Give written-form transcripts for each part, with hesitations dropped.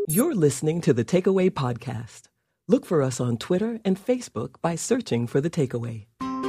You're listening to The Takeaway Podcast. Look for us on Twitter and Facebook by searching for The Takeaway.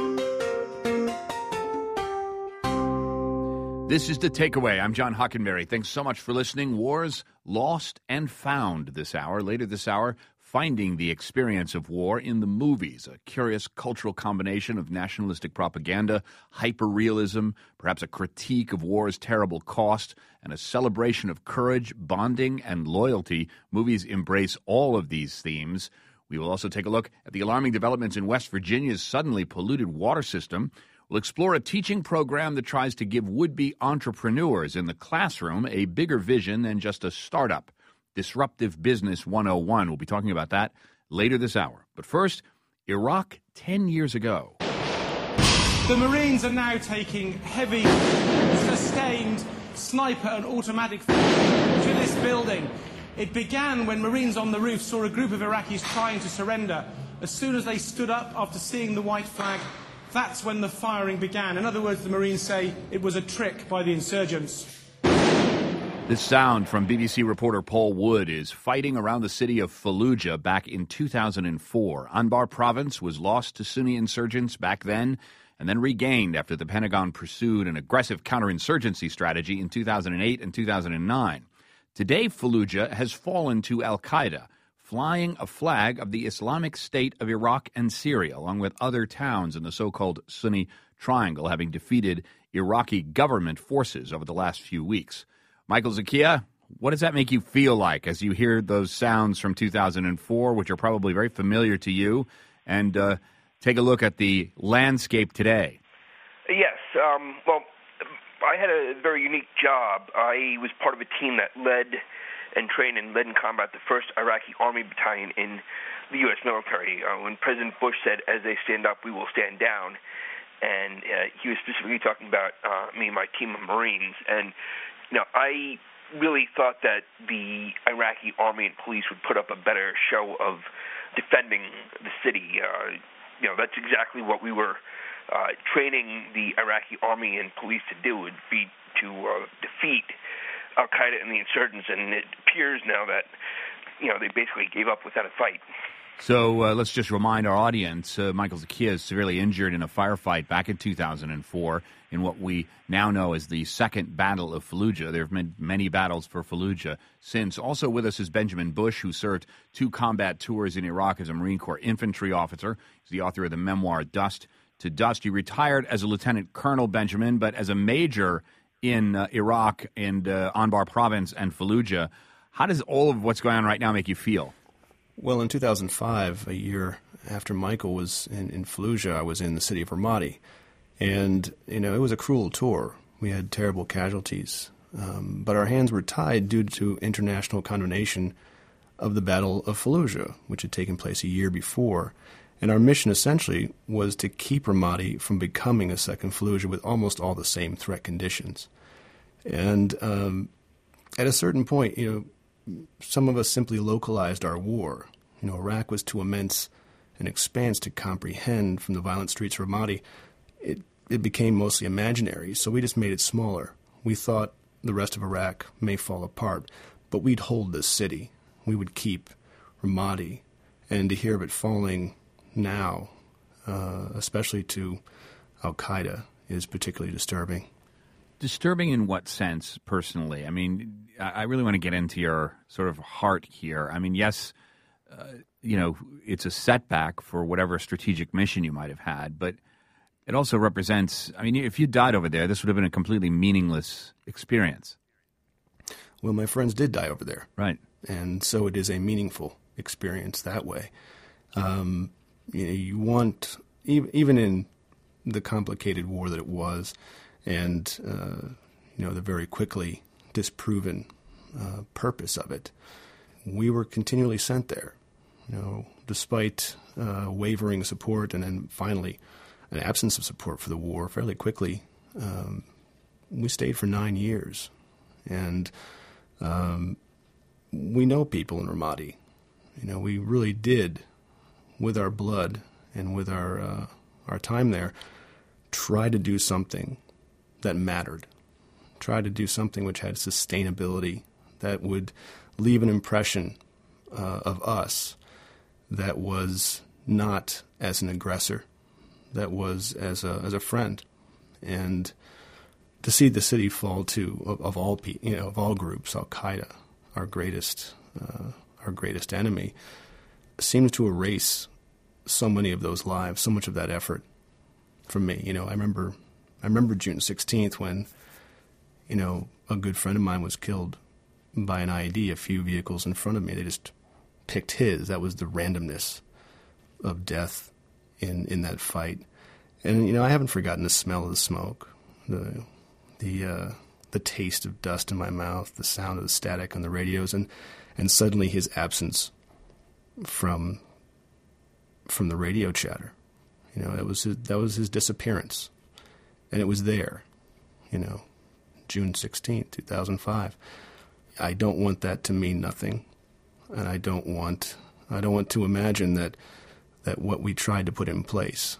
This is The Takeaway. I'm John Hockenberry. Thanks so much for listening. Wars lost and found this hour. Later this hour, finding the experience of war in the movies, a curious cultural combination of nationalistic propaganda, hyperrealism, perhaps a critique of war's terrible cost, and a celebration of courage, bonding, and loyalty. Movies embrace all of these themes. We will also take a look at the alarming developments in West Virginia's suddenly polluted water system. We'll explore a teaching program that tries to give would-be entrepreneurs in the classroom a bigger vision than just a startup. Disruptive Business 101. We'll be talking about that later this hour. But first, Iraq 10 years ago. The Marines are now taking heavy, sustained sniper and automatic to this building. It began when Marines on the roof saw a group of Iraqis trying to surrender. As soon as they stood up after seeing the white flag, that's when the firing began. In other words, the Marines say it was a trick by the insurgents. This sound from BBC reporter Paul Wood is fighting around the city of Fallujah back in 2004. Anbar province was lost to Sunni insurgents back then and then regained after the Pentagon pursued an aggressive counterinsurgency strategy in 2008 and 2009. Today, Fallujah has fallen to al-Qaeda, flying a flag of the Islamic State of Iraq and Syria, along with other towns in the so-called Sunni Triangle, having defeated Iraqi government forces over the last few weeks. Michael Zakia, what does that make you feel like as you hear those sounds from 2004, which are probably very familiar to you, and take a look at the landscape today? Yes. Well, I had a very unique job. I was part of a team that led and trained and led in combat the 1st Iraqi Army Battalion in the U.S. military. When President Bush said, as they stand up, we will stand down, and he was specifically talking about me and my team of Marines. And I really thought that the Iraqi army and police would put up a better show of defending the city. That's exactly what we were training the Iraqi army and police to do, would be to defeat al-Qaeda and the insurgents. And it appears now that, they basically gave up without a fight. So let's just remind our audience, Michael Zakia is severely injured in a firefight back in 2004 in what we now know as the Second Battle of Fallujah. There have been many battles for Fallujah since. Also with us is Benjamin Bush, who served 2 combat tours in Iraq as a Marine Corps infantry officer. He's the author of the memoir Dust to Dust. He retired as a lieutenant colonel, Benjamin, but as a major in Iraq and Anbar province and Fallujah. How does all of what's going on right now make you feel? Well, in 2005, a year after Michael was in Fallujah, I was in the city of Ramadi. And, it was a cruel tour. We had terrible casualties. But our hands were tied due to international condemnation of the Battle of Fallujah, which had taken place a year before. And our mission essentially was to keep Ramadi from becoming a second Fallujah with almost all the same threat conditions. And at a certain point, some of us simply localized our war. Iraq was too immense an expanse to comprehend from the violent streets of Ramadi. It became mostly imaginary, so we just made it smaller. We thought the rest of Iraq may fall apart, but we'd hold this city. We would keep Ramadi. And to hear of it falling now, especially to al-Qaeda, is particularly disturbing. Disturbing in what sense, personally? I mean, I really want to get into your sort of heart here. I mean, yes, it's a setback for whatever strategic mission you might have had, but it also represents, if you died over there, this would have been a completely meaningless experience. Well, my friends did die over there. Right. And so it is a meaningful experience that way. You want, even in the complicated war that it was, and, the very quickly disproven purpose of it, we were continually sent there, despite wavering support and then finally an absence of support for the war fairly quickly. We stayed for 9 years, and we know people in Ramadi. We really did, with our blood and with our time there, try to do something that mattered. Try to do something which had sustainability, that would leave an impression of us that was not as an aggressor, that was as a friend. And to see the city fall to, of all groups, Al-Qaeda, our greatest enemy, seems to erase so many of those lives, so much of that effort from me. I remember June 16th when, a good friend of mine was killed by an IED a few vehicles in front of me. They just picked his. That was the randomness of death in that fight. And, I haven't forgotten the smell of the smoke, the taste of dust in my mouth, the sound of the static on the radios, and suddenly his absence from the radio chatter. That was his disappearance. And it was there, June 16th, 2005. I don't want that to mean nothing. And I don't want to imagine that what we tried to put in place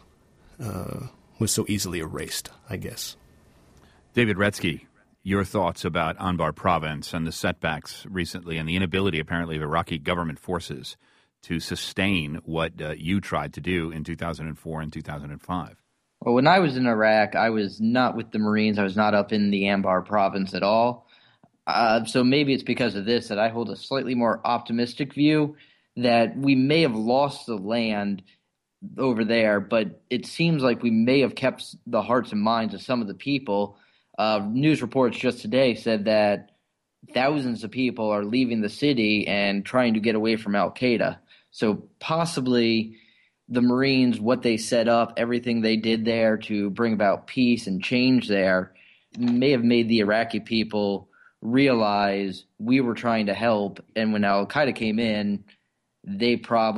was so easily erased, I guess. David Retzky, your thoughts about Anbar province and the setbacks recently and the inability, apparently, of Iraqi government forces to sustain what you tried to do in 2004 and 2005? Well, when I was in Iraq, I was not with the Marines. I was not up in the Anbar province at all. So maybe it's because of this that I hold a slightly more optimistic view that we may have lost the land over there, but it seems like we may have kept the hearts and minds of some of the people. News reports just today said that thousands of people are leaving the city and trying to get away from Al-Qaeda. So possibly the Marines, what they set up, everything they did there to bring about peace and change there may have made the Iraqi people realize we were trying to help. And when Al-Qaeda came in, the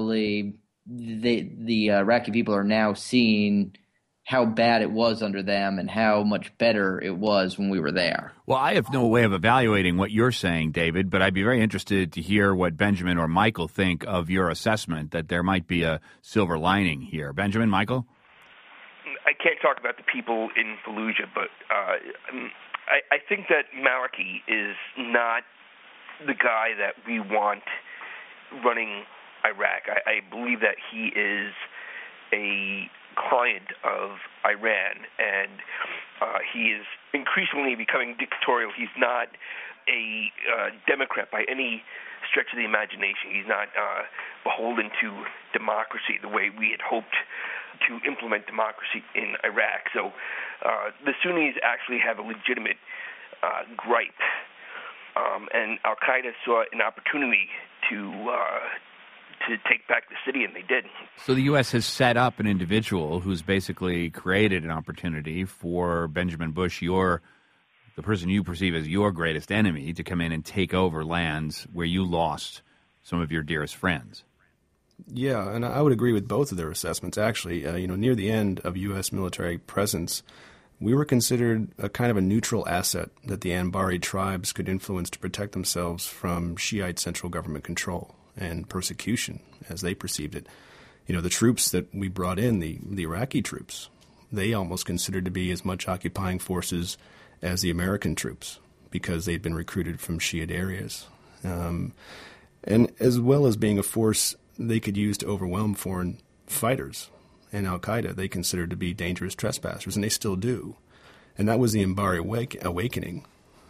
Iraqi people are now seeing how bad it was under them and how much better it was when we were there. Well, I have no way of evaluating what you're saying, David, but I'd be very interested to hear what Benjamin or Michael think of your assessment that there might be a silver lining here. Benjamin, Michael? I can't talk about the people in Fallujah, but I think that Maliki is not the guy that we want running Iraq. I believe that he is a client of Iran, and he is increasingly becoming dictatorial. He's not a Democrat by any stretch of the imagination. He's not beholden to democracy the way we had hoped to implement democracy in Iraq. So the Sunnis actually have a legitimate gripe, and Al-Qaeda saw an opportunity to take back the city, and they did. So the U.S. has set up an individual who's basically created an opportunity for Benjamin Bush, the person you perceive as your greatest enemy, to come in and take over lands where you lost some of your dearest friends. Yeah, and I would agree with both of their assessments, actually. Near the end of U.S. military presence, we were considered a kind of a neutral asset that the Anbari tribes could influence to protect themselves from Shiite central government control and persecution, as they perceived it. The troops that we brought in, the Iraqi troops, they almost considered to be as much occupying forces as the American troops because they'd been recruited from Shiite areas. And as well as being a force they could use to overwhelm foreign fighters and Al-Qaeda, they considered to be dangerous trespassers, and they still do. And that was the Anbari awakening,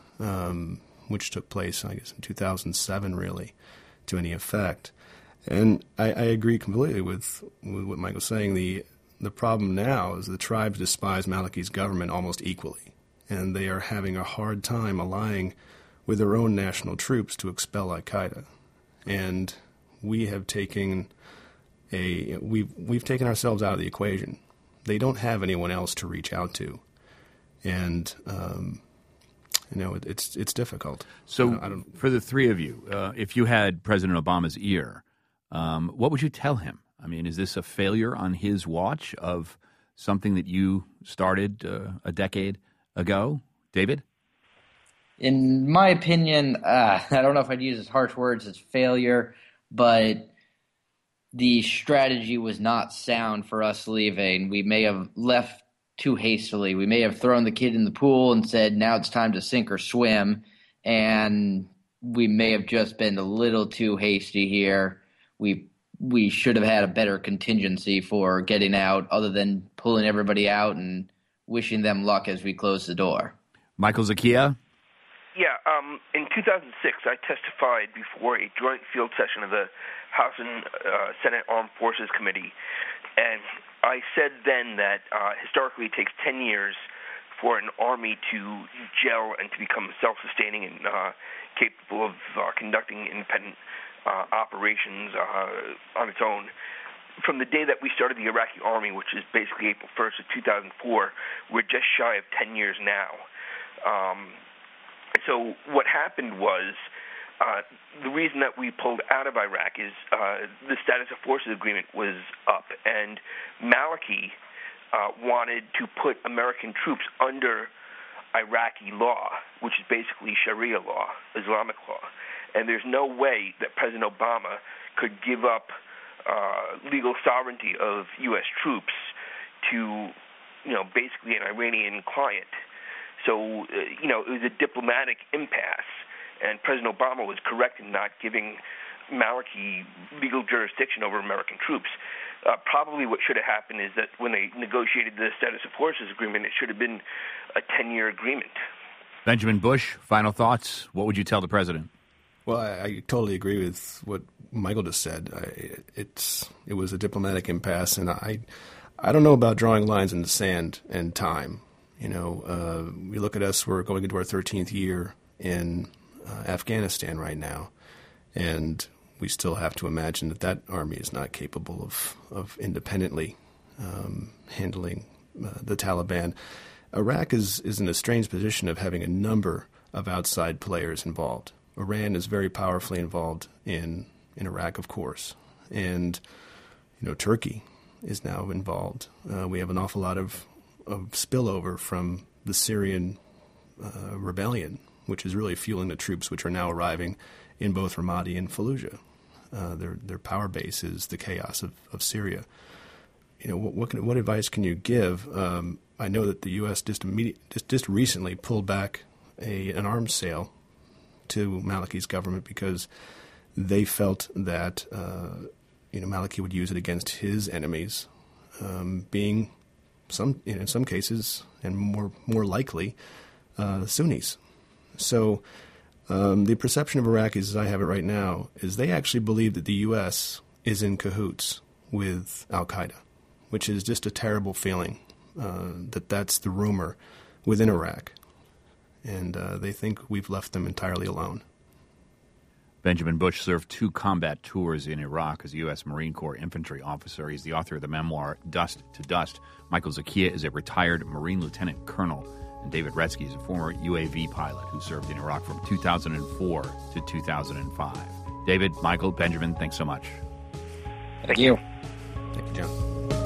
which took place, I guess, in 2007, really, to any effect. And I agree completely with what Michael's saying. The problem now is the tribes despise Maliki's government almost equally, and they are having a hard time allying with their own national troops to expel Al-Qaeda. And we have taken we've taken ourselves out of the equation. They don't have anyone else to reach out to, and it's difficult. So, for the three of you, if you had President Obama's ear, what would you tell him? I mean, is this a failure on his watch of something that you started a decade ago, David? In my opinion, I don't know if I'd use as harsh words as failure, but the strategy was not sound for us leaving. We may have left too hastily. We may have thrown the kid in the pool and said, now it's time to sink or swim. And we may have just been a little too hasty here. We should have had a better contingency for getting out other than pulling everybody out and wishing them luck as we close the door. Michael Zakia? Yeah, in 2006, I testified before a joint field session of the House and Senate Armed Forces Committee, and I said then that historically it takes 10 years for an army to gel and to become self-sustaining and capable of conducting independent operations on its own. From the day that we started the Iraqi army, which is basically April 1st of 2004, we're just shy of 10 years now. So what happened was the reason that we pulled out of Iraq is the status of forces agreement was up, and Maliki wanted to put American troops under Iraqi law, which is basically Sharia law, Islamic law. And there's no way that President Obama could give up legal sovereignty of U.S. troops to, basically an Iranian client. So, it was a diplomatic impasse, and President Obama was correct in not giving Maliki legal jurisdiction over American troops. Probably what should have happened is that when they negotiated the status of forces agreement, it should have been a 10-year agreement. Benjamin Bush, final thoughts. What would you tell the president? Well, I totally agree with what Michael just said. It was a diplomatic impasse, and I don't know about drawing lines in the sand and time. We look at us, we're going into our 13th year in Afghanistan right now, and we still have to imagine that army is not capable of independently handling the Taliban. Iraq is in a strange position of having a number of outside players involved. Iran is very powerfully involved in Iraq, of course, and Turkey is now involved. We have an awful lot of spillover from the Syrian rebellion, which is really fueling the troops which are now arriving in both Ramadi and Fallujah. Their power base is the chaos of Syria. What advice can you give? I know that the U.S. just recently pulled back an arms sale to Maliki's government because they felt that Maliki would use it against his enemies, being in some cases and more likely Sunnis. So the perception of Iraqis, as I have it right now, is they actually believe that the U.S. is in cahoots with al-Qaeda, which is just a terrible feeling that's the rumor within Iraq. And they think we've left them entirely alone. Benjamin Bush served 2 combat tours in Iraq as a U.S. Marine Corps infantry officer. He's the author of the memoir Dust to Dust. Michael Zakia is a retired Marine lieutenant colonel. And David Retzky is a former UAV pilot who served in Iraq from 2004 to 2005. David, Michael, Benjamin, thanks so much. Thank you. Thank you, John.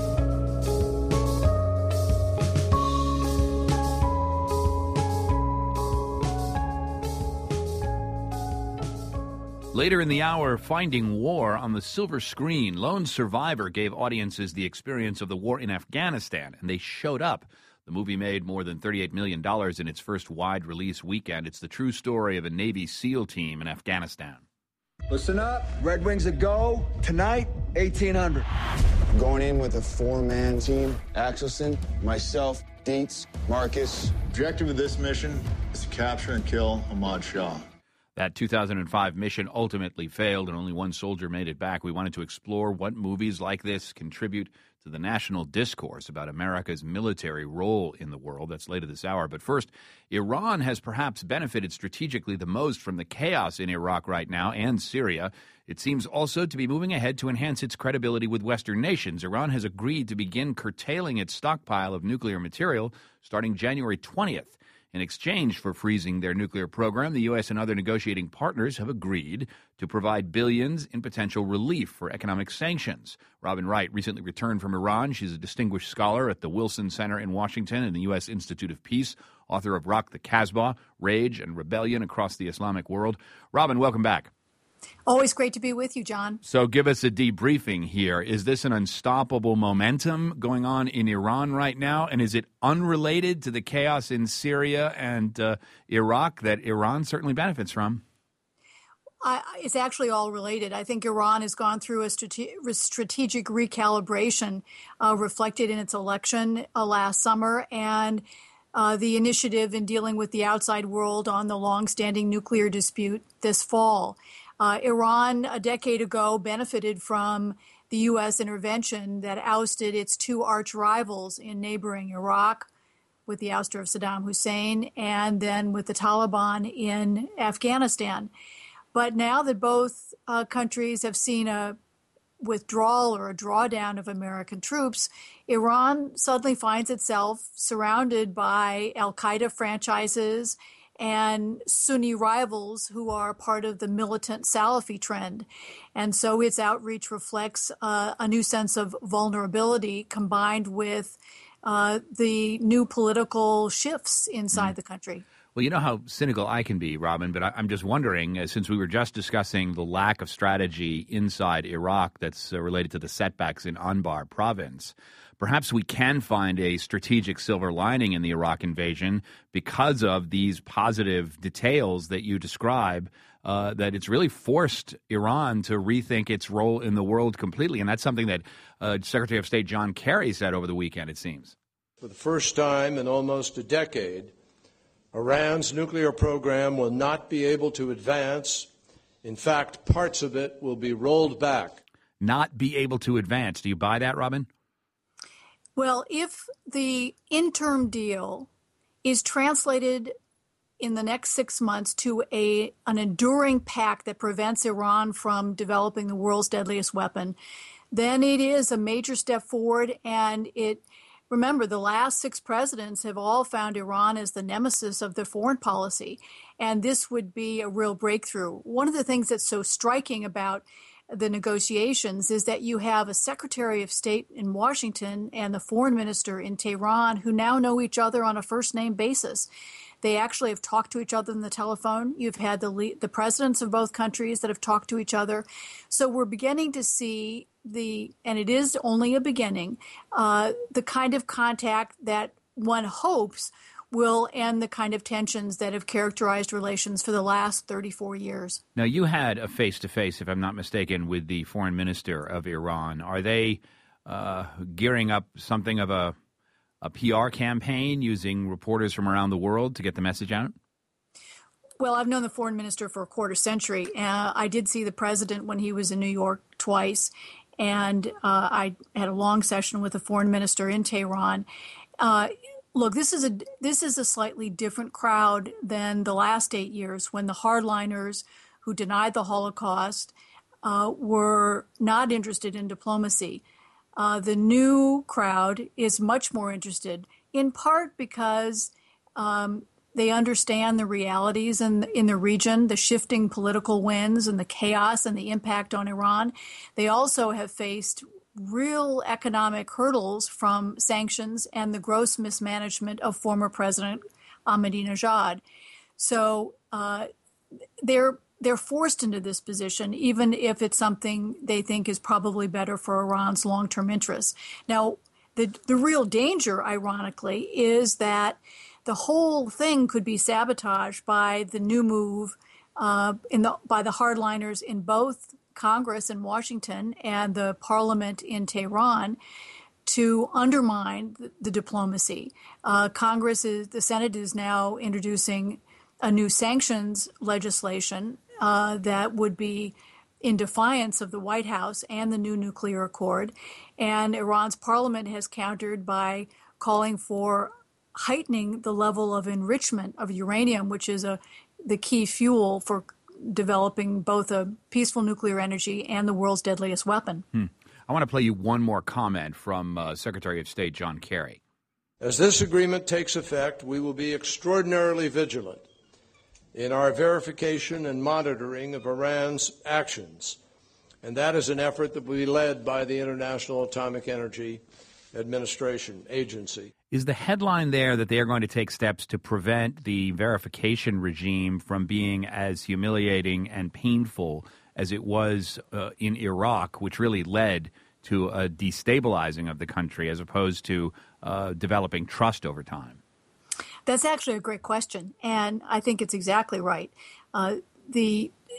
Later in the hour, Finding War on the silver screen. Lone Survivor gave audiences the experience of the war in Afghanistan, and they showed up. The movie made more than $38 million in its first wide-release weekend. It's the true story of a Navy SEAL team in Afghanistan. Listen up. Red Wings a go. Tonight, 1800. Going in with a 4-man team. Axelson, myself, Dietz, Marcus. Objective of this mission is to capture and kill Ahmad Shah. That 2005 mission ultimately failed, and only one soldier made it back. We wanted to explore what movies like this contribute to the national discourse about America's military role in the world. That's later this hour. But first, Iran has perhaps benefited strategically the most from the chaos in Iraq right now and Syria. It seems also to be moving ahead to enhance its credibility with Western nations. Iran has agreed to begin curtailing its stockpile of nuclear material starting January 20th. In exchange for freezing their nuclear program, the U.S. and other negotiating partners have agreed to provide billions in potential relief for economic sanctions. Robin Wright recently returned from Iran. She's a distinguished scholar at the Wilson Center in Washington and the U.S. Institute of Peace, author of Rock the Kasbah, Rage and Rebellion Across the Islamic World. Robin, welcome back. Always great to be with you, John. So give us a debriefing here. Is this an unstoppable momentum going on in Iran right now? And is it unrelated to the chaos in Syria and Iraq that Iran certainly benefits from? it's actually all related. I think Iran has gone through a strategic recalibration reflected in its election last summer, and the initiative in dealing with the outside world on the longstanding nuclear dispute this fall. Iran, a decade ago, benefited from the U.S. intervention that ousted its two arch rivals in neighboring Iraq, with the ouster of Saddam Hussein, and then with the Taliban in Afghanistan. But now that both countries have seen a withdrawal or a drawdown of American troops, Iran suddenly finds itself surrounded by al-Qaeda franchises and Sunni rivals who are part of the militant Salafi trend. And so its outreach reflects a new sense of vulnerability combined with the new political shifts inside the country. Well, you know how cynical I can be, Robin, but I'm just wondering, since we were just discussing the lack of strategy inside Iraq that's related to the setbacks in Anbar province, perhaps we can find a strategic silver lining in the Iraq invasion because of these positive details that you describe, that it's really forced Iran to rethink its role in the world completely. And that's something that Secretary of State John Kerry said over the weekend, it seems. For the first time in almost a decade, Iran's nuclear program will not be able to advance. In fact, parts of it will be rolled back. Not be able to advance. Do you buy that, Robin? Well, if the interim deal is translated in the next 6 months to an enduring pact that prevents Iran from developing the world's deadliest weapon, then it is a major step forward. And remember, the last 6 presidents have all found Iran as the nemesis of their foreign policy, and this would be a real breakthrough. One of the things that's so striking about the negotiations is that you have a Secretary of State in Washington and the Foreign Minister in Tehran who now know each other on a first-name basis. They actually have talked to each other on the telephone. You've had the presidents of both countries that have talked to each other. So we're beginning to see and it is only a beginning, the kind of contact that one hopes will end the kind of tensions that have characterized relations for the last 34 years. Now, you had a face-to-face, if I'm not mistaken, with the foreign minister of Iran. Are they gearing up something of a PR campaign using reporters from around the world to get the message out? Well, I've known the foreign minister for a quarter century. I did see the president when he was in New York twice, and I had a long session with the foreign minister in Tehran. Look, this is a slightly different crowd than the last 8 years when the hardliners who denied the Holocaust were not interested in diplomacy. The new crowd is much more interested, in part because they understand the realities in the region, the shifting political winds and the chaos and the impact on Iran. They also have faced real economic hurdles from sanctions and the gross mismanagement of former President Ahmadinejad. So they're forced into this position, even if it's something they think is probably better for Iran's long-term interests. Now, the real danger, ironically, is that the whole thing could be sabotaged by the new move by the hardliners in both Congress in Washington and the parliament in Tehran to undermine the diplomacy. The Senate is now introducing a new sanctions legislation that would be in defiance of the White House and the new nuclear accord. And Iran's parliament has countered by calling for heightening the level of enrichment of uranium, which is the key fuel for developing both a peaceful nuclear energy and the world's deadliest weapon. I want to play you one more comment from Secretary of State John Kerry. As this agreement takes effect, we will be extraordinarily vigilant in our verification and monitoring of Iran's actions, and that is an effort that will be led by the International Atomic Energy Administration agency. Is the headline there that they are going to take steps to prevent the verification regime from being as humiliating and painful as it was in Iraq, which really led to a destabilizing of the country as opposed to developing trust over time? That's actually a great question, and I think it's exactly right.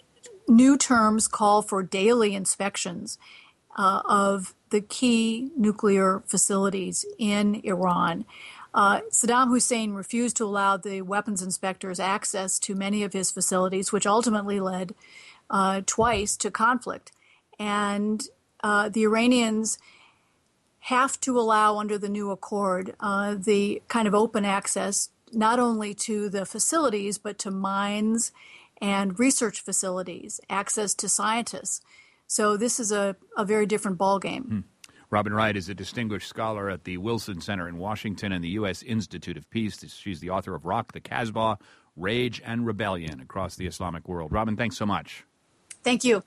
new terms call for daily inspections of the key nuclear facilities in Iran. Saddam Hussein refused to allow the weapons inspectors access to many of his facilities, which ultimately led twice to conflict. And the Iranians have to allow, under the new accord, the kind of open access not only to the facilities, but to mines and research facilities, access to scientists. So this is a very different ballgame. Robin Wright is a distinguished scholar at the Wilson Center in Washington and the U.S. Institute of Peace. She's the author of Rock the Kasbah, Rage and Rebellion Across the Islamic World. Robin, thanks so much. Thank you.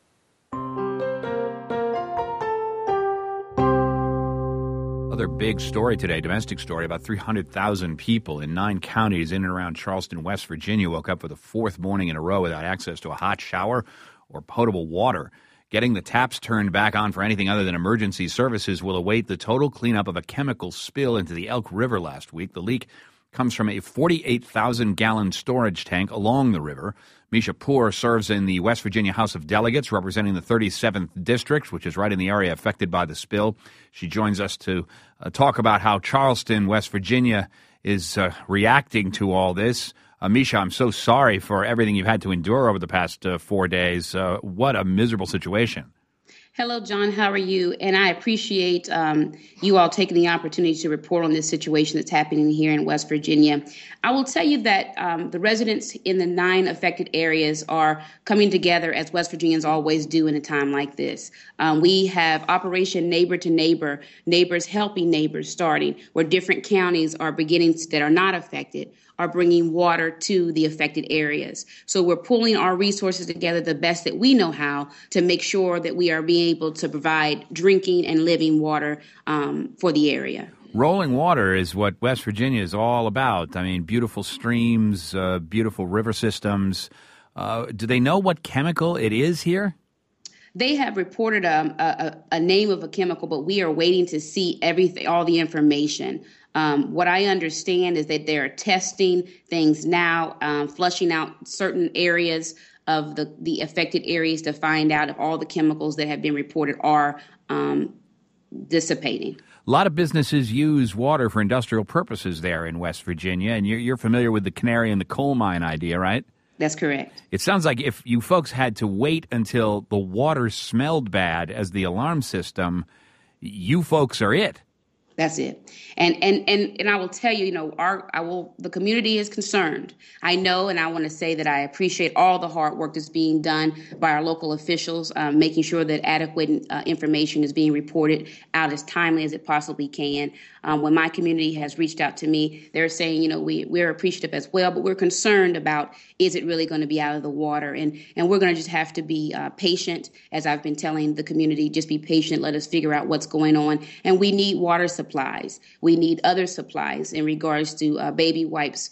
Other big story today, domestic story, about 300,000 people in 9 counties in and around Charleston, West Virginia, woke up for the 4th morning in a row without access to a hot shower or potable water. Getting the taps turned back on for anything other than emergency services will await the total cleanup of a chemical spill into the Elk River last week. The leak comes from a 48,000-gallon storage tank along the river. Misha Poor serves in the West Virginia House of Delegates, representing the 37th District, which is right in the area affected by the spill. She joins us to talk about how Charleston, West Virginia, is reacting to all this. Misha, I'm so sorry for everything you've had to endure over the past 4 days. What a miserable situation. Hello, John. How are you? And I appreciate you all taking the opportunity to report on this situation that's happening here in West Virginia. I will tell you that the residents in the 9 affected areas are coming together, as West Virginians always do in a time like this. We have Operation Neighbor to Neighbor, neighbors helping neighbors starting, where different counties are beginning that are not affected are bringing water to the affected areas. So we're pulling our resources together the best that we know how to make sure that we are being able to provide drinking and living water for the area. Rolling water is what West Virginia is all about. I mean, beautiful streams, beautiful river systems. Do they know what chemical it is here? They have reported a name of a chemical, but we are waiting to see all the information. What I understand is that they're testing things now, flushing out certain areas of the affected areas to find out if all the chemicals that have been reported are dissipating. A lot of businesses use water for industrial purposes there in West Virginia, and you're familiar with the canary in the coal mine idea, right? That's correct. It sounds like if you folks had to wait until the water smelled bad as the alarm system, you folks are it. That's it. And I will tell you, the community is concerned. I know, and I want to say that I appreciate all the hard work that's being done by our local officials, making sure that adequate information is being reported out as timely as it possibly can. When my community has reached out to me, they're saying, we're appreciative as well, but we're concerned about, is it really going to be out of the water? And we're going to just have to be patient, as I've been telling the community, just be patient, let us figure out what's going on. And we need water supplies. We need other supplies in regards to baby wipes,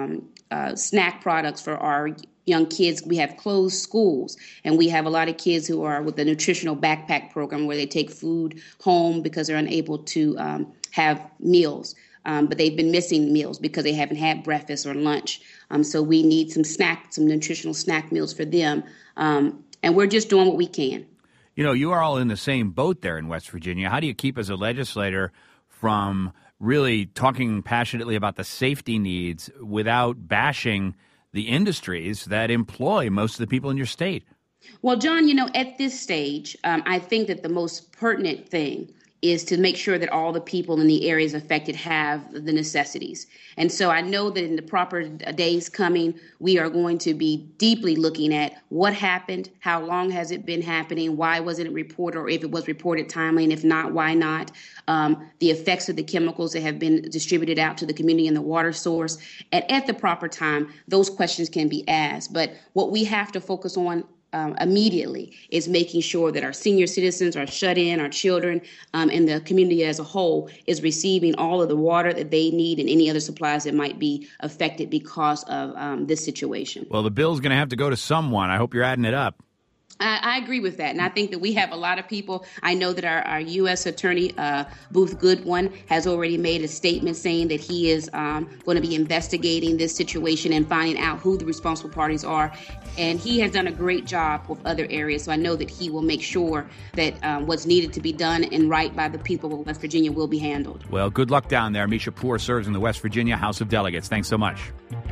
snack products for our young kids. We have closed schools, and we have a lot of kids who are with the nutritional backpack program where they take food home because they're unable to have meals. But they've been missing meals because they haven't had breakfast or lunch. So we need some nutritional snack meals for them. And we're just doing what we can. You are all in the same boat there in West Virginia. How do you keep, as a legislator, from really talking passionately about the safety needs without bashing the industries that employ most of the people in your state? Well, John, at this stage, I think that the most pertinent thing is to make sure that all the people in the areas affected have the necessities. And so I know that in the proper days coming, we are going to be deeply looking at what happened, how long has it been happening, why wasn't it reported, or if it was reported timely, and if not, why not, the effects of the chemicals that have been distributed out to the community and the water source. And at the proper time, those questions can be asked. But what we have to focus on immediately is making sure that our senior citizens, our shut-in, our children, and the community as a whole is receiving all of the water that they need and any other supplies that might be affected because of this situation. Well, the bill's going to have to go to someone. I hope you're adding it up. I agree with that. And I think that we have a lot of people. I know that our U.S. Attorney, Booth Goodwin, has already made a statement saying that he is going to be investigating this situation and finding out who the responsible parties are. And he has done a great job with other areas. So I know that he will make sure that what's needed to be done and right by the people of West Virginia will be handled. Well, good luck down there. Misha Poor serves in the West Virginia House of Delegates. Thanks so much.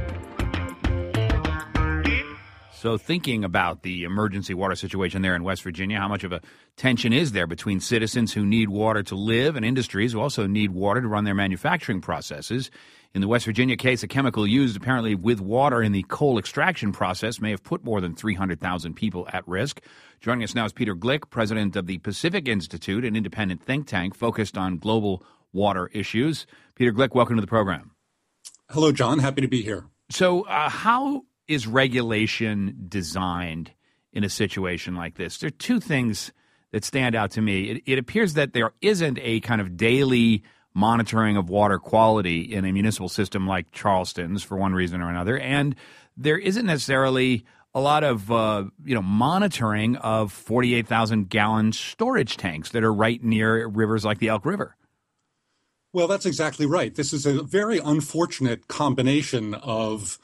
So thinking about the emergency water situation there in West Virginia, how much of a tension is there between citizens who need water to live and industries who also need water to run their manufacturing processes? In the West Virginia case, a chemical used apparently with water in the coal extraction process may have put more than 300,000 people at risk. Joining us now is Peter Glick, president of the Pacific Institute, an independent think tank focused on global water issues. Peter Glick, welcome to the program. Hello, John. Happy to be here. So how is regulation designed in a situation like this? There are two things that stand out to me. It appears that there isn't a kind of daily monitoring of water quality in a municipal system like Charleston's for one reason or another, and there isn't necessarily a lot of monitoring of 48,000-gallon storage tanks that are right near rivers like the Elk River. Well, that's exactly right. This is a very unfortunate combination of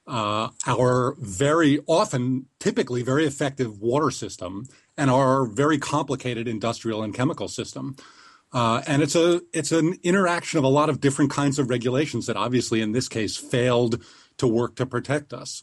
our very often, typically very effective water system and our very complicated industrial and chemical system. And it's an interaction of a lot of different kinds of regulations that obviously in this case failed to work to protect us.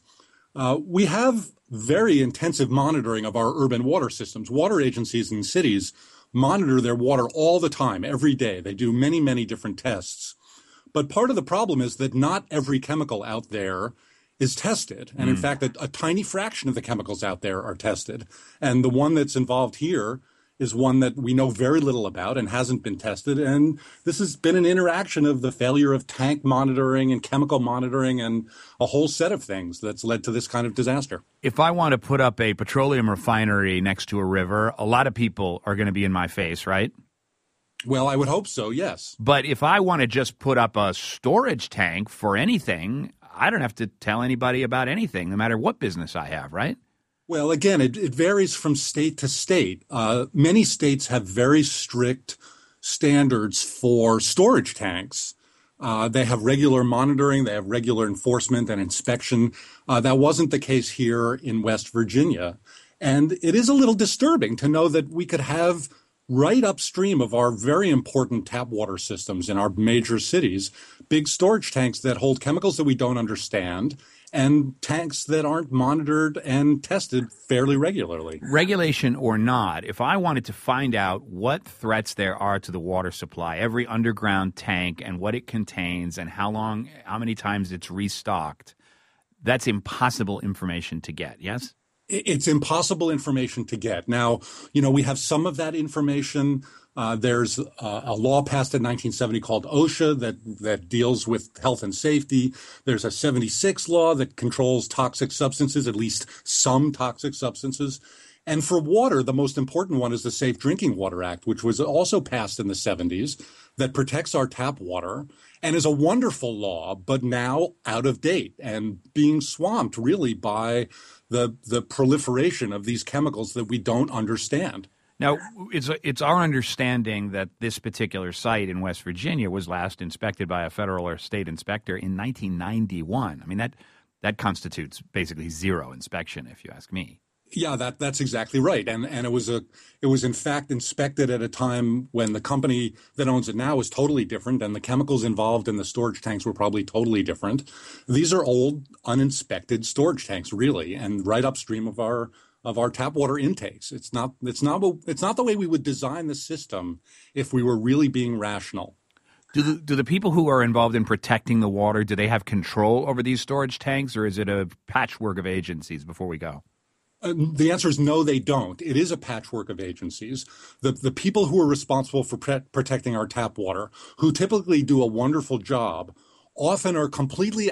We have very intensive monitoring of our urban water systems. Water agencies in cities monitor their water all the time, every day. They do many, many different tests. But part of the problem is that not every chemical out there is tested. And in fact, a tiny fraction of the chemicals out there are tested. And the one that's involved here is one that we know very little about and hasn't been tested. And this has been an interaction of the failure of tank monitoring and chemical monitoring and a whole set of things that's led to this kind of disaster. If I want to put up a petroleum refinery next to a river, a lot of people are going to be in my face, right? Well, I would hope so, yes. But if I want to just put up a storage tank for anything, I don't have to tell anybody about anything, no matter what business I have, right? Well, again, it varies from state to state. Many states have very strict standards for storage tanks. They have regular monitoring. They have regular enforcement and inspection. That wasn't the case here in West Virginia. And it is a little disturbing to know that we could have right upstream of our very important tap water systems in our major cities, big storage tanks that hold chemicals that we don't understand and tanks that aren't monitored and tested fairly regularly. Regulation or not, if I wanted to find out what threats there are to the water supply, every underground tank and what it contains and how many times it's restocked, that's impossible information to get, yes? It's impossible information to get. Now, we have some of that information. There's a law passed in 1970 called OSHA that deals with health and safety. There's a 76 law that controls toxic substances, at least some toxic substances. And for water, the most important one is the Safe Drinking Water Act, which was also passed in the 70s, that protects our tap water and is a wonderful law, but now out of date and being swamped really by the proliferation of these chemicals that we don't understand. Now, it's our understanding that this particular site in West Virginia was last inspected by a federal or state inspector in 1991. I mean, that constitutes basically zero inspection, if you ask me. Yeah, that's exactly right. And it was in fact inspected at a time when the company that owns it now is totally different and the chemicals involved in the storage tanks were probably totally different. These are old, uninspected storage tanks, really, and right upstream of our tap water intakes. It's not the way we would design the system if we were really being rational. Do the people who are involved in protecting the water, do they have control over these storage tanks, or is it a patchwork of agencies before we go? The answer is no, they don't. It is a patchwork of agencies. The people who are responsible for protecting our tap water, who typically do a wonderful job, often are completely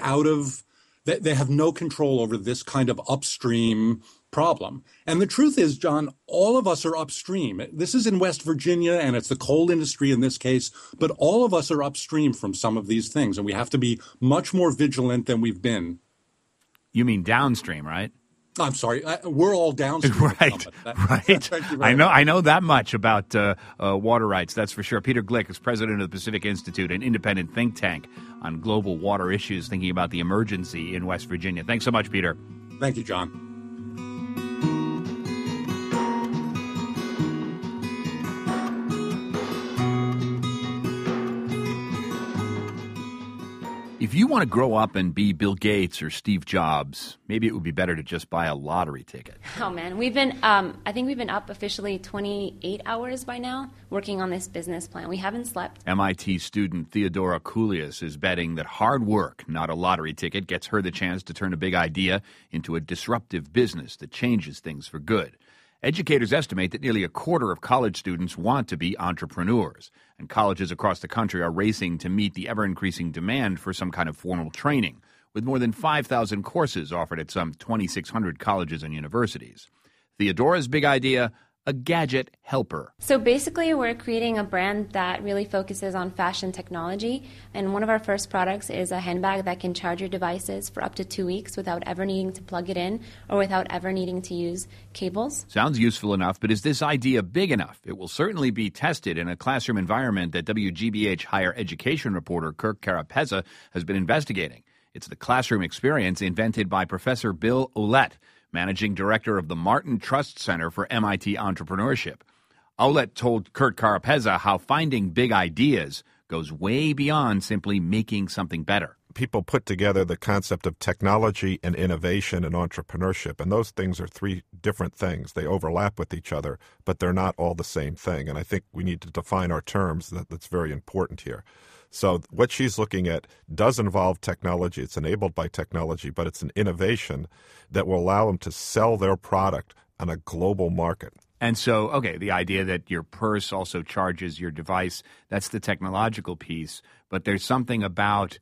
they have no control over this kind of upstream problem. And the truth is, John, all of us are upstream. This is in West Virginia, and it's the coal industry in this case, but all of us are upstream from some of these things, and we have to be much more vigilant than we've been. You mean downstream, right? I'm sorry. We're all downstream. Right. I know that much about water rights, that's for sure. Peter Glick is president of the Pacific Institute, an independent think tank on global water issues, thinking about the emergency in West Virginia. Thanks so much, Peter. Thank you, John. If you want to grow up and be Bill Gates or Steve Jobs, maybe it would be better to just buy a lottery ticket. Oh, man. I think we've been up officially 28 hours by now working on this business plan. We haven't slept. MIT student Theodora Koulias is betting that hard work, not a lottery ticket, gets her the chance to turn a big idea into a disruptive business that changes things for good. Educators estimate that nearly a quarter of college students want to be entrepreneurs, and colleges across the country are racing to meet the ever-increasing demand for some kind of formal training, with more than 5,000 courses offered at some 2,600 colleges and universities. Theodora's big idea, a gadget helper. So basically, we're creating a brand that really focuses on fashion technology, and one of our first products is a handbag that can charge your devices for up to 2 weeks without ever needing to plug it in or without ever needing to use cables. Sounds useful enough, but is this idea big enough? It will certainly be tested in a classroom environment that WGBH higher education reporter Kirk Carapezza has been investigating. It's the classroom experience invented by Professor Bill Ouellette, managing director of the Martin Trust Center for MIT Entrepreneurship. Ouellette told Kurt Carapezza how finding big ideas goes way beyond simply making something better. People put together the concept of technology and innovation and entrepreneurship, and those things are three different things. They overlap with each other, but they're not all the same thing, and I think we need to define our terms. That's very important here. So what she's looking at does involve technology. It's enabled by technology, but it's an innovation that will allow them to sell their product on a global market. And so, okay, the idea that your purse also charges your device, that's the technological piece. But there's something about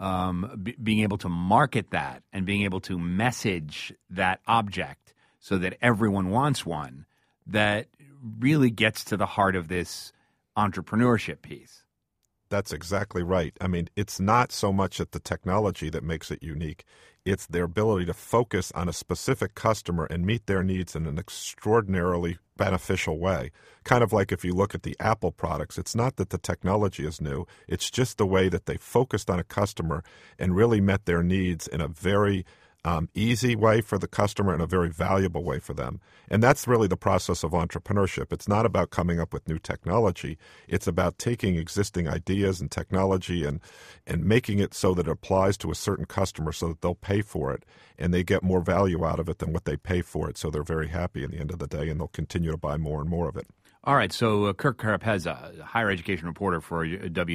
being able to market that and being able to message that object so that everyone wants one that really gets to the heart of this entrepreneurship piece. That's exactly right. I mean, it's not so much at the technology that makes it unique. It's their ability to focus on a specific customer and meet their needs in an extraordinarily beneficial way. Kind of like if you look at the Apple products, it's not that the technology is new. It's just the way that they focused on a customer and really met their needs in a very easy way for the customer and a very valuable way for them. And that's really the process of entrepreneurship. It's not about coming up with new technology. It's about taking existing ideas and technology and making it so that it applies to a certain customer so that they'll pay for it and they get more value out of it than what they pay for it. So they're very happy at the end of the day and they'll continue to buy more and more of it. All right. So Kirk Carapezza, higher education reporter for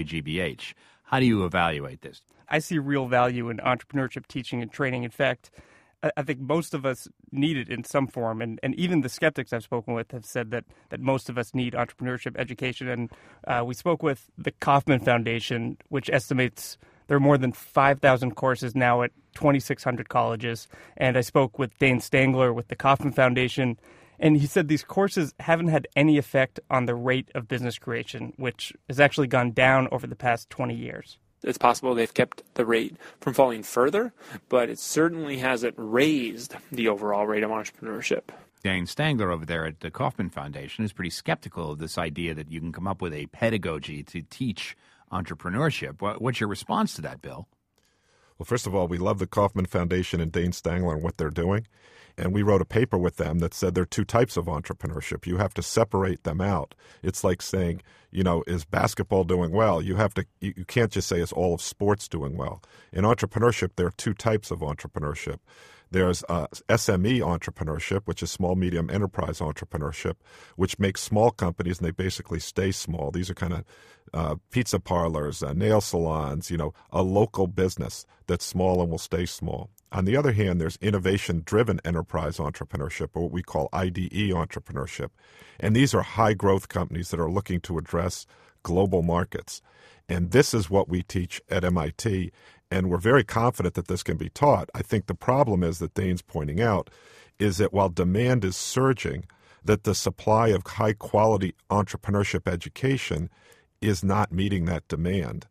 WGBH. How do you evaluate this? I see real value in entrepreneurship teaching and training. In fact, I think most of us need it in some form. And even the skeptics I've spoken with have said that most of us need entrepreneurship education. And we spoke with the Kauffman Foundation, which estimates there are more than 5,000 courses now at 2,600 colleges. And I spoke with Dane Stangler with the Kauffman Foundation. And he said these courses haven't had any effect on the rate of business creation, which has actually gone down over the past 20 years. It's possible they've kept the rate from falling further, but it certainly hasn't raised the overall rate of entrepreneurship. Dane Stangler over there at the Kauffman Foundation is pretty skeptical of this idea that you can come up with a pedagogy to teach entrepreneurship. What's your response to that, Bill? Well, first of all, we love the Kauffman Foundation and Dane Stangler and what they're doing. And we wrote a paper with them that said there are two types of entrepreneurship. You have to separate them out. It's like saying, is basketball doing well? You can't just say is all of sports doing well. In entrepreneurship, there are two types of entrepreneurship. There's SME entrepreneurship, which is small, medium enterprise entrepreneurship, which makes small companies, and they basically stay small. These are kind of pizza parlors, nail salons, a local business that's small and will stay small. On the other hand, there's innovation-driven enterprise entrepreneurship, or what we call IDE entrepreneurship. And these are high-growth companies that are looking to address global markets. And this is what we teach at MIT, and we're very confident that this can be taught. I think the problem is that Dane's pointing out is that while demand is surging, that the supply of high-quality entrepreneurship education is not meeting that demand.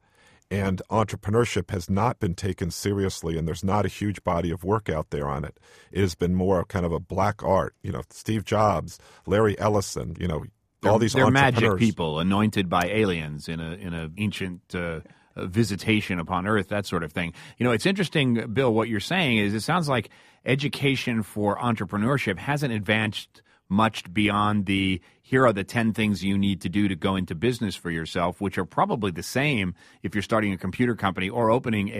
And entrepreneurship has not been taken seriously, and there's not a huge body of work out there on it. It has been more kind of a black art. Steve Jobs, Larry Ellison, all these they're entrepreneurs. magic people anointed by aliens in a ancient visitation upon Earth, that sort of thing. It's interesting, Bill, what you're saying is it sounds like education for entrepreneurship hasn't advanced much beyond here are the 10 things you need to do to go into business for yourself, which are probably the same if you're starting a computer company or opening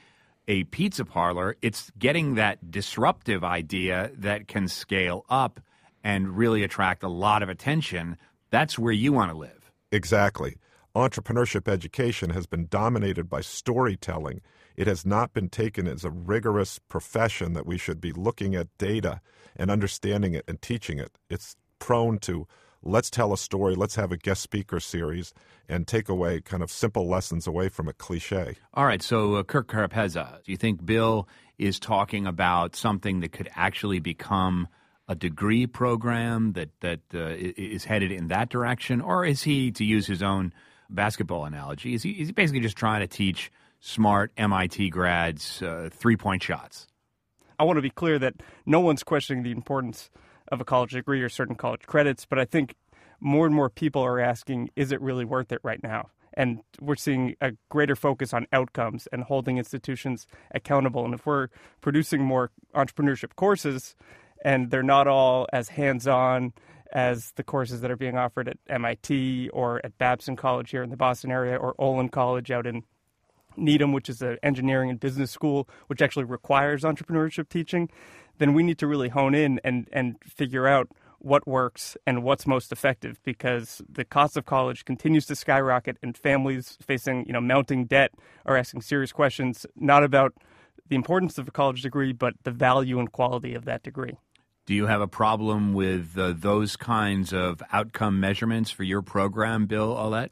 a pizza parlor. It's getting that disruptive idea that can scale up and really attract a lot of attention. That's where you want to live. Exactly. Entrepreneurship education has been dominated by storytelling. It has not been taken as a rigorous profession that we should be looking at data and understanding it and teaching it. It's prone to, let's tell a story, let's have a guest speaker series, and take away kind of simple lessons away from a cliche. All right, so Kirk Carapezza, do you think Bill is talking about something that could actually become a degree program that is headed in that direction? Or is he, to use his own basketball analogy, is he basically just trying to teach smart MIT grads three-point shots? I want to be clear that no one's questioning the importance of a college degree or certain college credits, but I think more and more people are asking, is it really worth it right now? And we're seeing a greater focus on outcomes and holding institutions accountable. And if we're producing more entrepreneurship courses and they're not all as hands-on as the courses that are being offered at MIT or at Babson College here in the Boston area, or Olin College out in Needham, which is an engineering and business school, which actually requires entrepreneurship teaching, then we need to really hone in and figure out what works and what's most effective, because the cost of college continues to skyrocket and families facing mounting debt are asking serious questions, not about the importance of a college degree, but the value and quality of that degree. Do you have a problem with those kinds of outcome measurements for your program, Bill Aulet?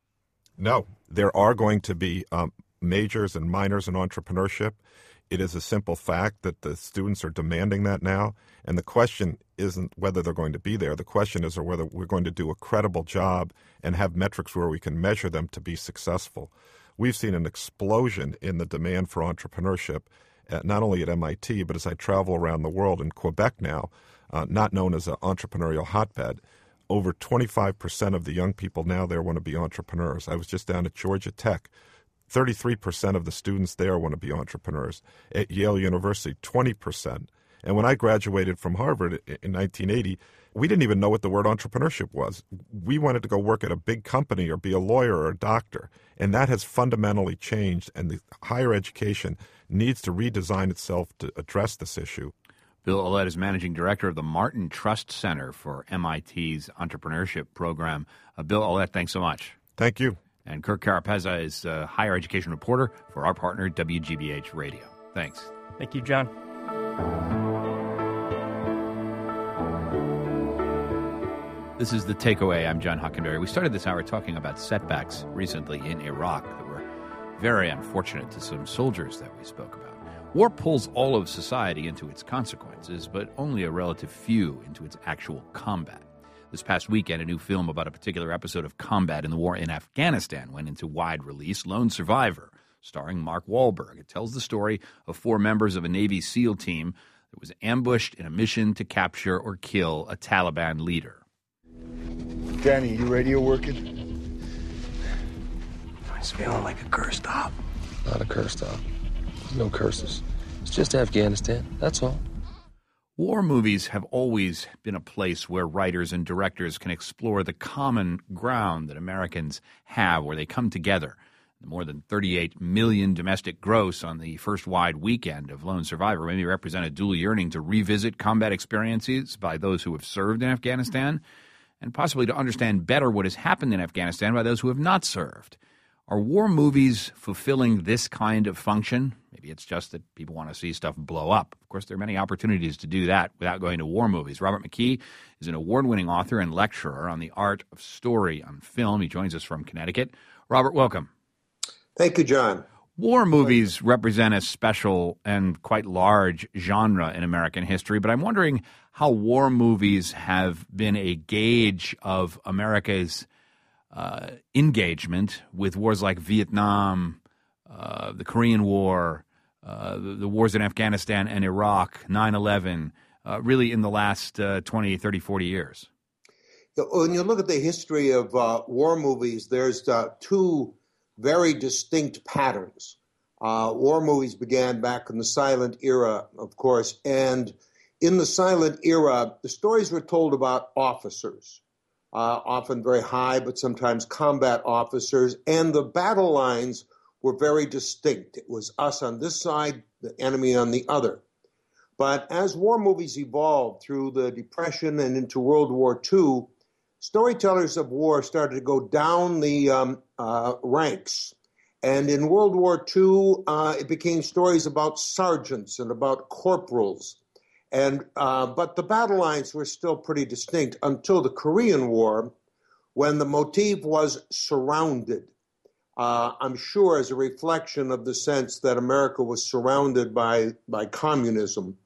No. There are going to be majors and minors in entrepreneurship. It is a simple fact that the students are demanding that now. And the question isn't whether they're going to be there. The question is whether we're going to do a credible job and have metrics where we can measure them to be successful. We've seen an explosion in the demand for entrepreneurship, not only at MIT, but as I travel around the world. In Quebec now, not known as an entrepreneurial hotbed, over 25% of the young people now there want to be entrepreneurs. I was just down at Georgia Tech. 33% of the students there want to be entrepreneurs. At Yale University, 20%. And when I graduated from Harvard in 1980, we didn't even know what the word entrepreneurship was. We wanted to go work at a big company or be a lawyer or a doctor. And that has fundamentally changed, and the higher education needs to redesign itself to address this issue. Bill Aulet is managing director of the Martin Trust Center for MIT's entrepreneurship program. Bill Aulet, thanks so much. Thank you. And Kirk Carapezza is a higher education reporter for our partner, WGBH Radio. Thanks. Thank you, John. This is The Takeaway. I'm John Hockenberry. We started this hour talking about setbacks recently in Iraq that were very unfortunate to some soldiers that we spoke about. War pulls all of society into its consequences, but only a relative few into its actual combat. This past weekend, a new film about a particular episode of combat in the war in Afghanistan went into wide release, Lone Survivor, starring Mark Wahlberg. It tells the story of 4 members of a Navy SEAL team that was ambushed in a mission to capture or kill a Taliban leader. Danny, you radio working? I was feeling like a curse stop. Not a curse stop. There's no curses. It's just Afghanistan, that's all. War movies have always been a place where writers and directors can explore the common ground that Americans have, where they come together. The more than 38 million domestic gross on the first wide weekend of Lone Survivor maybe represent a dual yearning to revisit combat experiences by those who have served in Afghanistan, and possibly to understand better what has happened in Afghanistan by those who have not served. Are war movies fulfilling this kind of function? Maybe it's just that people want to see stuff blow up. Of course, there are many opportunities to do that without going to war movies. Robert McKee is an award-winning author and lecturer on the art of story on film. He joins us from Connecticut. Robert, welcome. Thank you, John. War movies represent a special and quite large genre in American history, but I'm wondering how war movies have been a gauge of America's engagement with wars like Vietnam, the Korean War, the wars in Afghanistan and Iraq, 9/11, really in the last 20, 30, 40 years? When you look at the history of war movies, there's two very distinct patterns. War movies began back in the silent era, of course, and in the silent era, the stories were told about officers, often very high, but sometimes combat officers, and the battle lines were very distinct. It was us on this side, the enemy on the other. But as war movies evolved through the Depression and into World War II, storytellers of war started to go down the ranks. And in World War II, it became stories about sergeants and about corporals. But the battle lines were still pretty distinct until the Korean War, when the motif was surrounded. I'm sure as a reflection of the sense that America was surrounded by communism.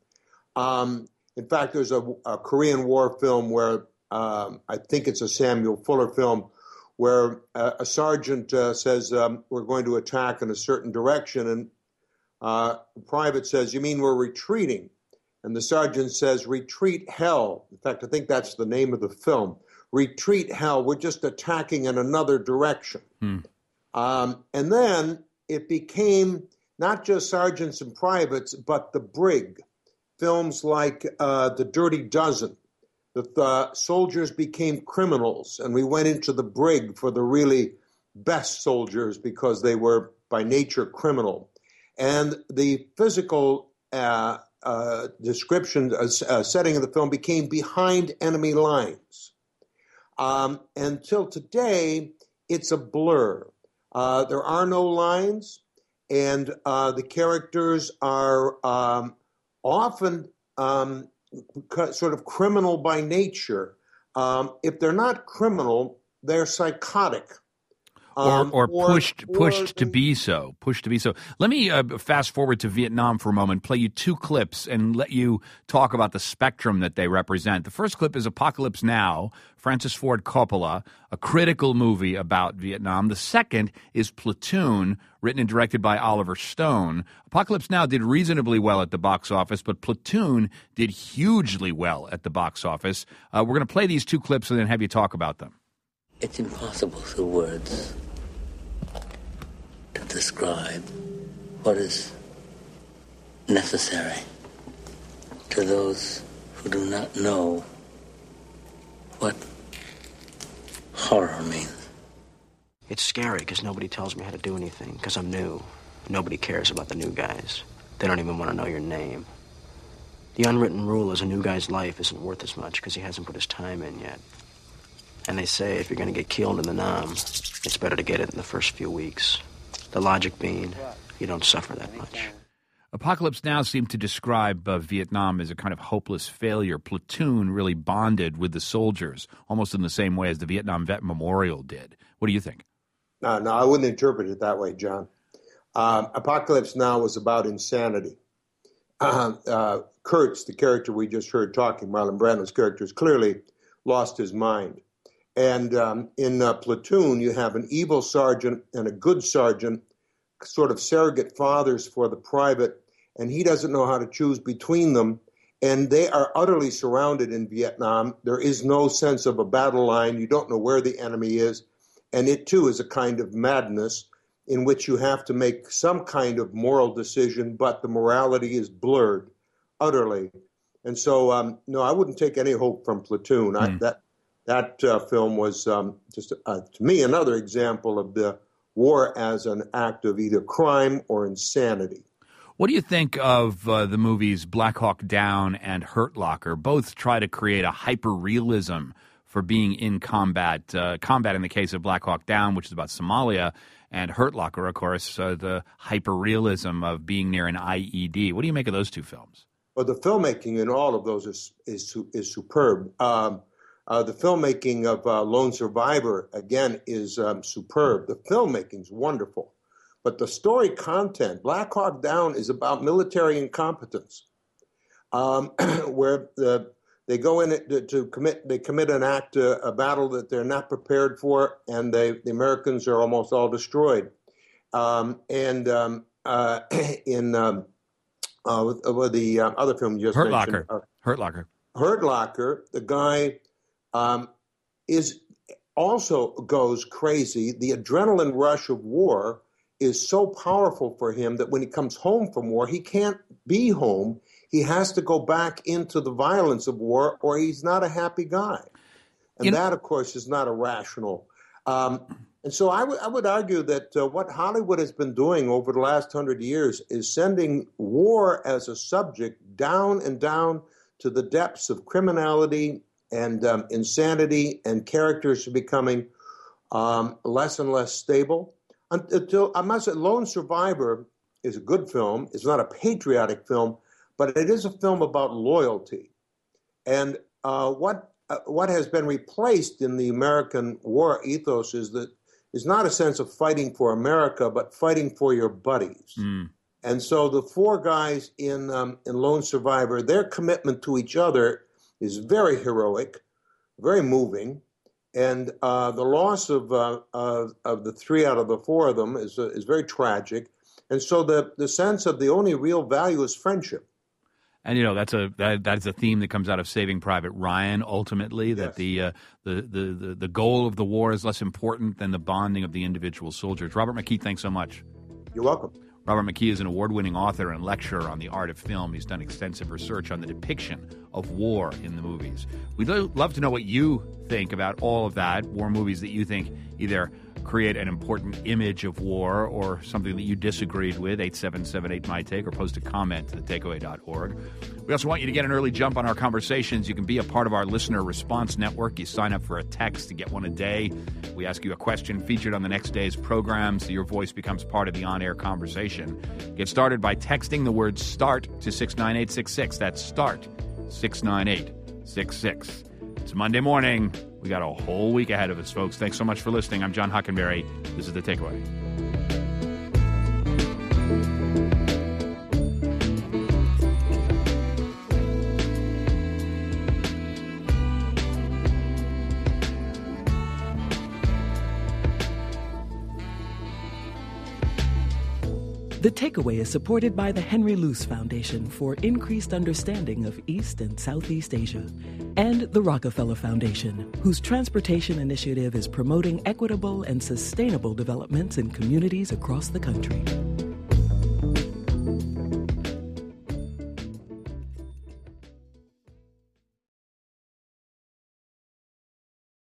In fact, there's a Korean War film where I think it's a Samuel Fuller film, where a sergeant says, we're going to attack in a certain direction, and the private says, you mean we're retreating? And the sergeant says, retreat hell. In fact, I think that's the name of the film. Retreat hell, we're just attacking in another direction. And then it became not just sergeants and privates, but the brig. Films like The Dirty Dozen. The soldiers became criminals, and we went into the brig for the really best soldiers because they were by nature criminal. And the physical description, setting of the film became behind enemy lines. Until today, it's a blur. There are no lines, and the characters are often sort of criminal by nature. If they're not criminal, they're psychotic. Or pushed to be so. Let me fast forward to Vietnam for a moment, play you two clips, and let you talk about the spectrum that they represent. The first clip is Apocalypse Now, Francis Ford Coppola, a critical movie about Vietnam. The second is Platoon, written and directed by Oliver Stone. Apocalypse Now did reasonably well at the box office, but Platoon did hugely well at the box office. We're going to play these two clips and then have you talk about them. It's impossible through words to describe what is necessary to those who do not know what horror means. It's scary because nobody tells me how to do anything because I'm new. Nobody cares about the new guys. They don't even want to know your name. The unwritten rule is a new guy's life isn't worth as much because he hasn't put his time in yet. And they say if you're going to get killed in the Nam, it's better to get it in the first few weeks. The logic being, you don't suffer that much. Apocalypse Now seemed to describe Vietnam as a kind of hopeless failure. Platoon really bonded with the soldiers, almost in the same way as the Vietnam Vet Memorial did. What do you think? No, I wouldn't interpret it that way, John. Apocalypse Now was about insanity. Kurtz, the character we just heard talking, Marlon Brando's character, has clearly lost his mind. And in Platoon, you have an evil sergeant and a good sergeant, sort of surrogate fathers for the private, and he doesn't know how to choose between them. And they are utterly surrounded in Vietnam. There is no sense of a battle line. You don't know where the enemy is. And it, too, is a kind of madness in which you have to make some kind of moral decision, but the morality is blurred utterly. And so, no, I wouldn't take any hope from Platoon. That film was just, to me, another example of the war as an act of either crime or insanity. What do you think of the movies Black Hawk Down and Hurt Locker? Both try to create a hyper-realism for being in combat. Combat in the case of Black Hawk Down, which is about Somalia, and Hurt Locker, of course, the hyper-realism of being near an IED. What do you make of those two films? Well, the filmmaking in all of those is superb. The filmmaking of Lone Survivor, again, is superb. The filmmaking's wonderful. But the story content, Black Hawk Down, is about military incompetence, where they go in to commit an act, a battle that they're not prepared for, and the Americans are almost all destroyed. in the other film you just mentioned, Hurt Locker. Hurt Locker, the guy goes crazy. The adrenaline rush of war is so powerful for him that when he comes home from war, he can't be home. He has to go back into the violence of war, or he's not a happy guy. And that, of course, is not a rational. And so I would argue that what Hollywood has been doing over the last 100 years is sending war as a subject down and down to the depths of criminality and insanity, and characters are becoming less and less stable. Until, I must say, Lone Survivor is a good film. It's not a patriotic film, but it is a film about loyalty. And what has been replaced in the American war ethos is not a sense of fighting for America, but fighting for your buddies. And so the four guys in Lone Survivor, their commitment to each other is very heroic, very moving. And the loss of the three out of the four of them is very tragic. And so the sense of the only real value is friendship. And that's a theme that comes out of Saving Private Ryan. Ultimately, that the goal of the war is less important than the bonding of the individual soldiers. Robert McKee, thanks so much. You're welcome. Robert McKee is an award-winning author and lecturer on the art of film. He's done extensive research on the depiction of war in the movies. We'd love to know what you think about all of that, war movies that you think either create an important image of war or something that you disagreed with, 877-8-MY-TAKE, or post a comment to thetakeaway.org. We also want you to get an early jump on our conversations. You can be a part of our listener response network. You sign up for a text to get one a day. We ask you a question featured on the next day's program, so your voice becomes part of the on-air conversation. Get started by texting the word START to 69866. That's START, 69866. It's Monday morning. We got a whole week ahead of us, folks. Thanks so much for listening. I'm John Hockenberry. This is The Takeaway. The Takeaway is supported by the Henry Luce Foundation for increased understanding of East and Southeast Asia, and the Rockefeller Foundation, whose transportation initiative is promoting equitable and sustainable developments in communities across the country.